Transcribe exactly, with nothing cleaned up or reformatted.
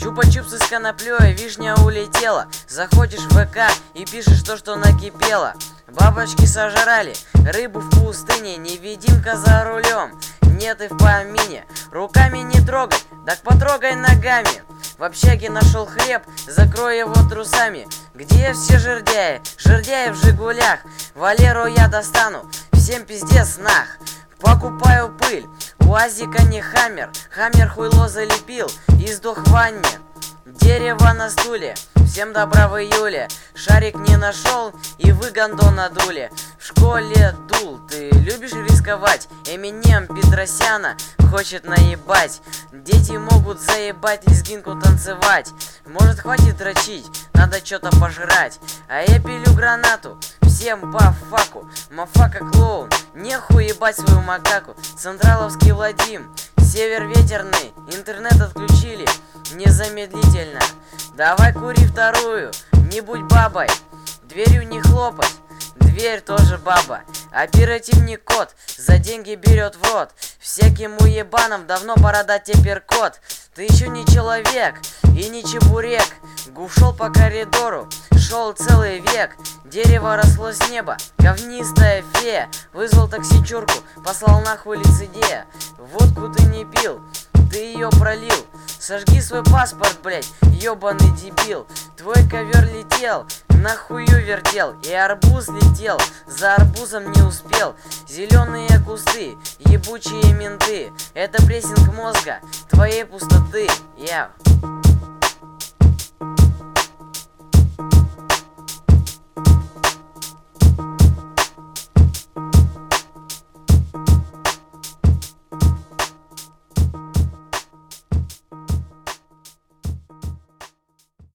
Чупа-чупсы с коноплей, вишня улетела. Заходишь в ВК и пишешь то, что накипело. Бабочки сожрали рыбу в пустыне, невидимка за рулем, нет и в помине. Руками не трогай, так потрогай ногами. В общаге нашел хлеб, закрой его трусами. Где все жердяи? Жердяи в Жигулях. Валеру я достану, всем пиздец нах. Покупаю пыль, УАЗика не Хаммер. Хаммер хуйло залепил и сдох в ванне. Дерево на стуле, всем добра в июле. Шарик не нашел и вы гондон надули. В школе дул, ты любишь рисковать? Эминем Петросяна хочет наебать. Дети могут заебать лезгинку танцевать. Может, хватит дрочить, надо что-то пожрать. А я пилю гранату, всем по факу. Мафака клоун, нехуй ебать свою макаку. Централовский Владим, север ветерный, интернет отключили незамедлительно. Давай кури вторую, не будь бабой, дверью не хлопать, дверь тоже баба. Оперативник кот за деньги берет в рот. Всяким уебанам давно пора дать тебе код. Ты еще не человек и не чебурек. Гуф шел по коридору, шел целый век. Дерево росло с неба, говнистая фея. Вызвал таксичурку, послал нахуй лицедея. Водку ты не пил, ты ее пролил. Сожги свой паспорт, блять, ебаный дебил. Твой ковер летел, нахую вертел. И арбуз летел, за арбузом не успел. Зеленые кусты, ебучие менты. Это прессинг мозга, твоей пустоты. Я